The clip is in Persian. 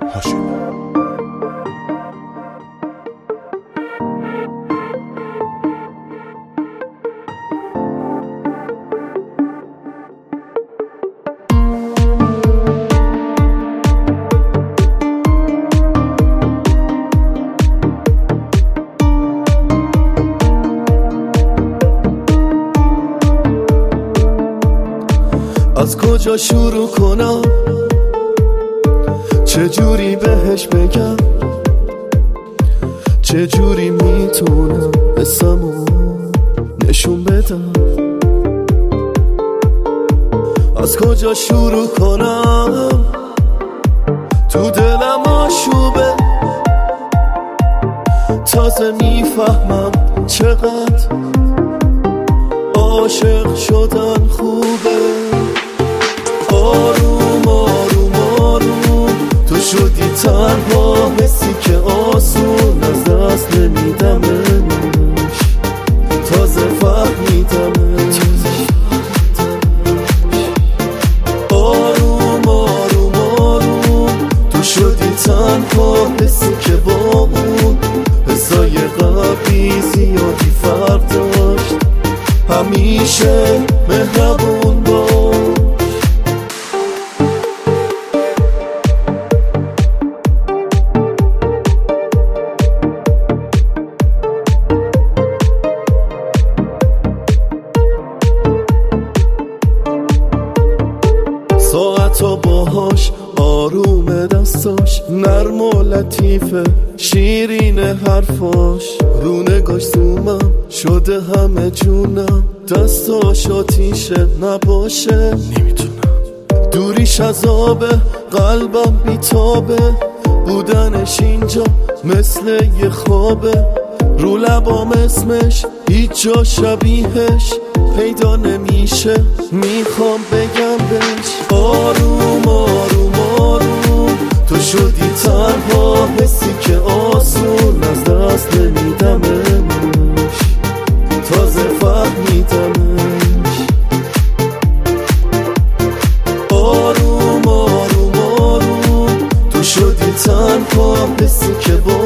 هاشم. از کجا شروع کنم، چجوری بهش بگم، چجوری میتونم اسمو نشون بدم. از کجا شروع کنم، تو دلم آشوبه، تازه میفهمم چقدر عاشق شدن خوبه. آروم آروم آروم تو شدی تنها، حسی که آسون از دست نمیدمش، تازه فهمیدمش. آروم آروم آروم تو شدی تنها، حسی که با اون حسای قبلی زیادی فرق داشت. همیشه مهربون باش. ساعتا باهاش آروم دستاش، نرم و لطیفه شیرین حرفاش، رو نگاش زومم شده همه جونم، دستاش آتیشه نباشه نمیتونم، دوریش عذابه قلبم بیتابه، بودنش اینجا مثل یه خوابه، رو لبام اسمش هیچ جا شبیهش پیدا نمیشه، میخوام بگم بهش. آروم آروم آروم تو شدی تنها، حسی که آسون از دست نمیدمش، تازه فهمیدمش. آروم آروم آروم تو شدی تنها، حسی که